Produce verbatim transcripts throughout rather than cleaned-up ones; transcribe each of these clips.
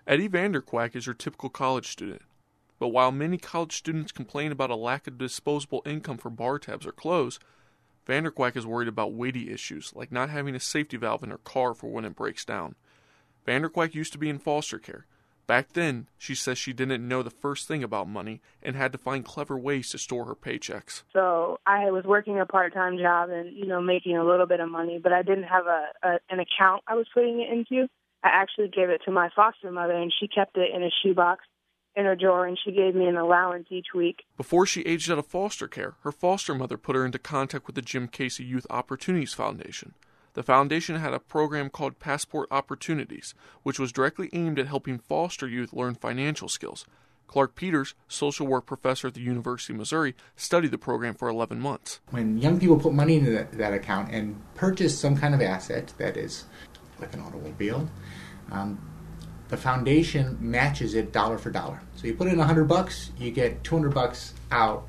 Eddie Vanderquack is your typical college student. But while many college students complain about a lack of disposable income for bar tabs or clothes, Vanderquack is worried about weighty issues like not having a safety valve in her car for when it breaks down. Vanderquack used to be in foster care. Back then, she says she didn't know the first thing about money and had to find clever ways to store her paychecks. So I was working a part-time job and, you know, making a little bit of money, but I didn't have a, a an account I was putting it into. I actually gave it to my foster mother, and she kept it in a shoebox in her drawer, and she gave me an allowance each week. Before she aged out of foster care, her foster mother put her into contact with the Jim Casey Youth Opportunities Foundation. The foundation had a program called Passport Opportunities, which was directly aimed at helping foster youth learn financial skills. Clark Peters, social work professor at the University of Missouri, studied the program for eleven months. When young people put money into that, that account and purchase some kind of asset, that is, like an automobile, um, the foundation matches it dollar for dollar. So you put in a hundred bucks, you get two hundred bucks out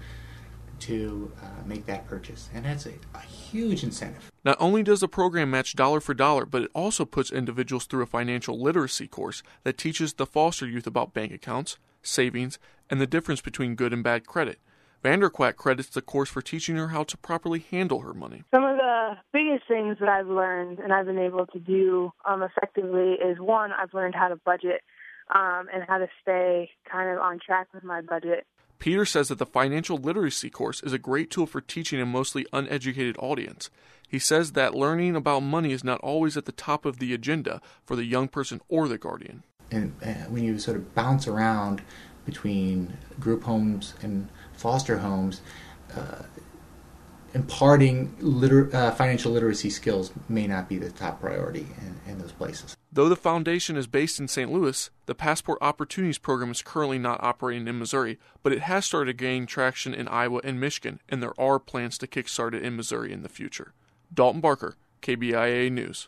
to uh, make that purchase, and that's a, a huge incentive. Not only does the program match dollar for dollar, but it also puts individuals through a financial literacy course that teaches the foster youth about bank accounts, savings, and the difference between good and bad credit. Vanderquack credits the course for teaching her how to properly handle her money. Some of the biggest things that I've learned and I've been able to do um, effectively is, one, I've learned how to budget um, and how to stay kind of on track with my budget. Peter says that the financial literacy course is a great tool for teaching a mostly uneducated audience. He says that learning about money is not always at the top of the agenda for the young person or the guardian. And uh, when you sort of bounce around between group homes and foster homes, uh, imparting liter- uh, financial literacy skills may not be the top priority in, in those places. Though the foundation is based in Saint Louis, the Passport Opportunities program is currently not operating in Missouri, but it has started gaining traction in Iowa and Michigan, and there are plans to kickstart it in Missouri in the future. Dalton Barker, K B I A News.